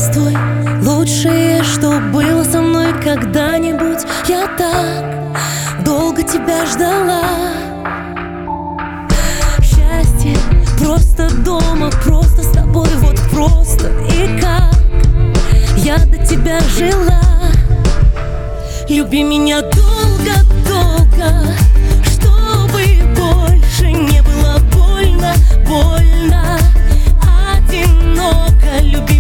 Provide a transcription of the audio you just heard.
Здравствуй, лучшее, что было со мной когда-нибудь. Я так долго тебя ждала. Счастье просто дома, просто с тобой, вот просто. И как я до тебя жила. Люби меня долго-долго, чтобы больше не было больно, больно, одиноко. Люби